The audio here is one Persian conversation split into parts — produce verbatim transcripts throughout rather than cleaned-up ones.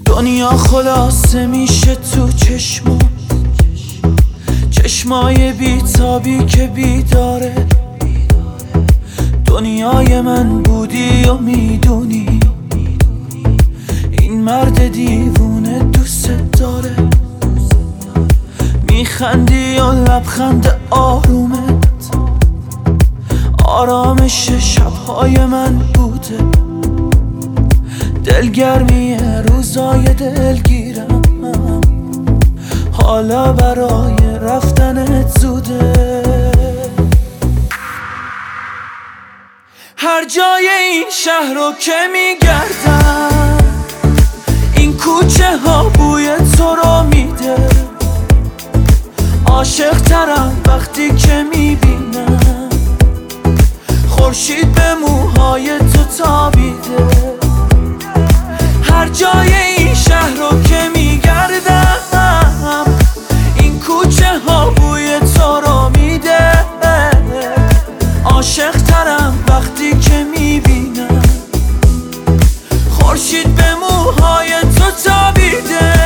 دنیا خلاصه میشه تو چشما، چشمای بیتابی که بیداره. دنیای من بودی و میدونی این مرد دیوونه دوست داره. میخندی و لبخند آرومت آرامش شبهای من بوده. دلگرمی روزای دلگیرم حالا برای رفتنت زوده. هر جای این شهر رو که میگردم این کوچه ها بوی تو رو میده. عاشق ترم وقتی که میبینم خورشید به موهای تو تابیده. هر جای این شهر رو که میگردم این کوچه ها بوی تو رو میده. عاشق ترم وقتی که میبینم خورشید به موهای تو تابیده.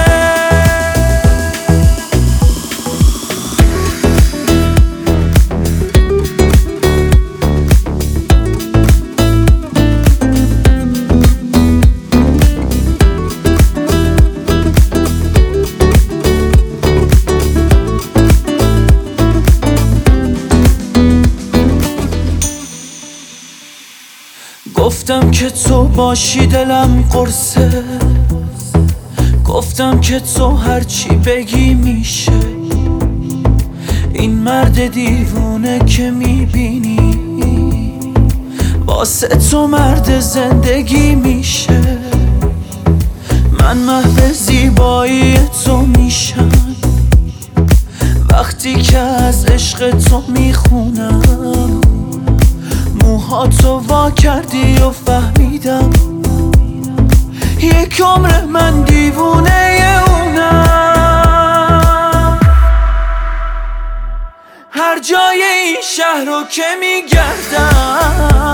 گفتم که تو باشی دلم قرصه، گفتم که تو هرچی بگی میشه. این مرد دیوونه که میبینی واسه تو مرد زندگی میشه. من محو زیبایی تو میشم وقتی که از عشق تو میخونم. موهاتو وا کردی و فهمیدم یک عمر من دیوونه اونم. هر جای این شهر رو که میگردم